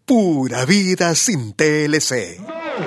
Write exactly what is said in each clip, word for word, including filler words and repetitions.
Pura vida sin T L C.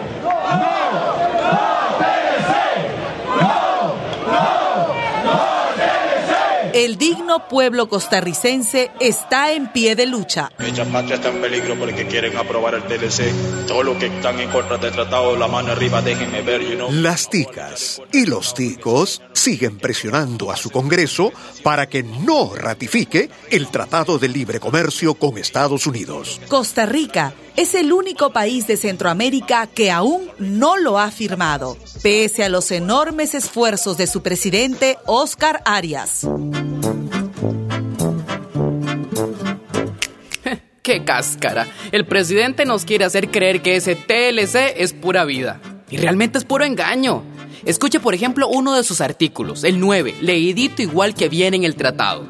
El digno pueblo costarricense está en pie de lucha. Nuestra patria está en peligro porque quieren aprobar el T L C. Todos los que están en contra del tratado, la mano arriba, déjenme ver, you know. Las ticas y los ticos siguen presionando a su Congreso para que no ratifique el Tratado de Libre Comercio con Estados Unidos. Costa Rica es el único país de Centroamérica que aún no lo ha firmado, pese a los enormes esfuerzos de su presidente Óscar Arias. ¡Qué cáscara! El presidente nos quiere hacer creer que ese T L C es pura vida. Y realmente es puro engaño. Escuche, por ejemplo, uno de sus artículos, el nueve, leidito igual que viene en el tratado.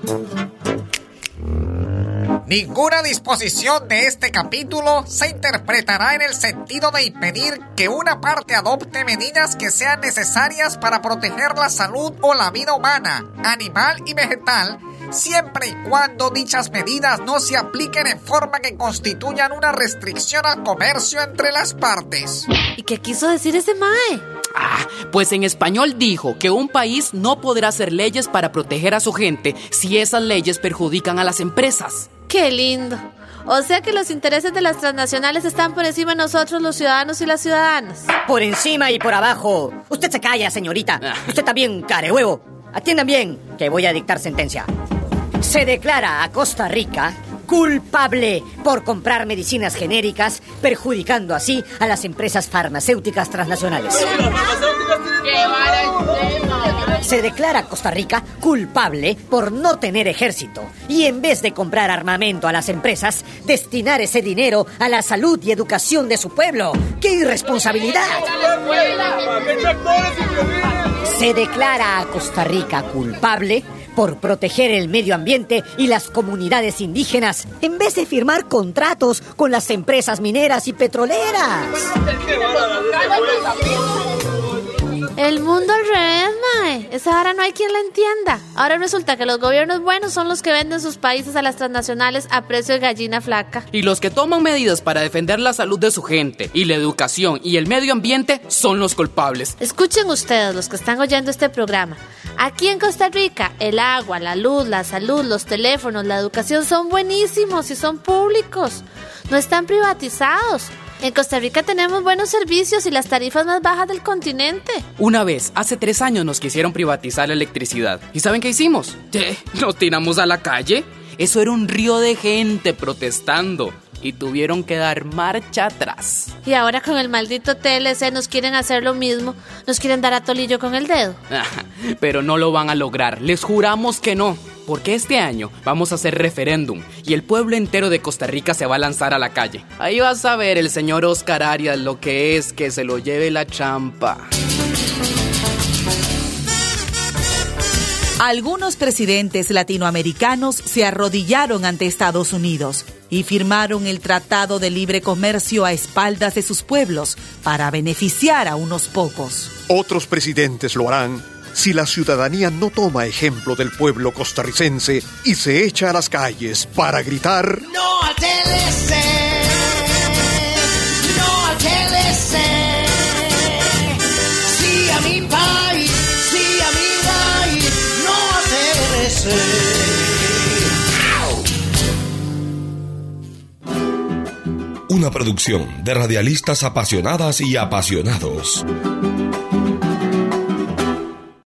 Ninguna disposición de este capítulo se interpretará en el sentido de impedir que una parte adopte medidas que sean necesarias para proteger la salud o la vida humana, animal y vegetal, siempre y cuando dichas medidas no se apliquen en forma que constituyan una restricción al comercio entre las partes. ¿Y qué quiso decir ese mae? Ah, pues en español dijo que un país no podrá hacer leyes para proteger a su gente si esas leyes perjudican a las empresas. ¡Qué lindo! O sea que los intereses de las transnacionales están por encima de nosotros, los ciudadanos y las ciudadanas. Por encima y por abajo. Usted se calla, señorita. Usted también, carehuevo. Atiendan bien, que voy a dictar sentencia. Se declara a Costa Rica culpable por comprar medicinas genéricas, perjudicando así a las empresas farmacéuticas transnacionales. Se declara a Costa Rica culpable por no tener ejército y en vez de comprar armamento a las empresas, destinar ese dinero a la salud y educación de su pueblo. ¡Qué irresponsabilidad! Se declara a Costa Rica culpable por proteger el medio ambiente y las comunidades indígenas, en vez de firmar contratos con las empresas mineras y petroleras. El mundo al revés, mae. Esa ahora no hay quien la entienda. Ahora resulta que los gobiernos buenos son los que venden sus países a las transnacionales a precio de gallina flaca. Y los que toman medidas para defender la salud de su gente y la educación y el medio ambiente son los culpables. Escuchen ustedes, los que están oyendo este programa. Aquí en Costa Rica, el agua, la luz, la salud, los teléfonos, la educación son buenísimos y son públicos. No están privatizados. En Costa Rica tenemos buenos servicios y las tarifas más bajas del continente. Una vez, hace tres años, nos quisieron privatizar la electricidad. ¿Y saben qué hicimos? ¿Qué? ¿Nos tiramos a la calle? Eso era un río de gente protestando. Y tuvieron que dar marcha atrás. Y ahora con el maldito T L C nos quieren hacer lo mismo. Nos quieren dar a tolillo con el dedo. Pero no lo van a lograr. Les juramos que no. Porque este año vamos a hacer referéndum y el pueblo entero de Costa Rica se va a lanzar a la calle. Ahí vas a ver el señor Óscar Arias lo que es que se lo lleve la champa. Algunos presidentes latinoamericanos se arrodillaron ante Estados Unidos y firmaron el Tratado de Libre Comercio a espaldas de sus pueblos para beneficiar a unos pocos. Otros presidentes lo harán si la ciudadanía no toma ejemplo del pueblo costarricense y se echa a las calles para gritar ¡No al T L C! ¡No al T L C! ¡Sí a mi país! ¡Sí a mi país! ¡No al T L C! Una producción de radialistas apasionadas y apasionados.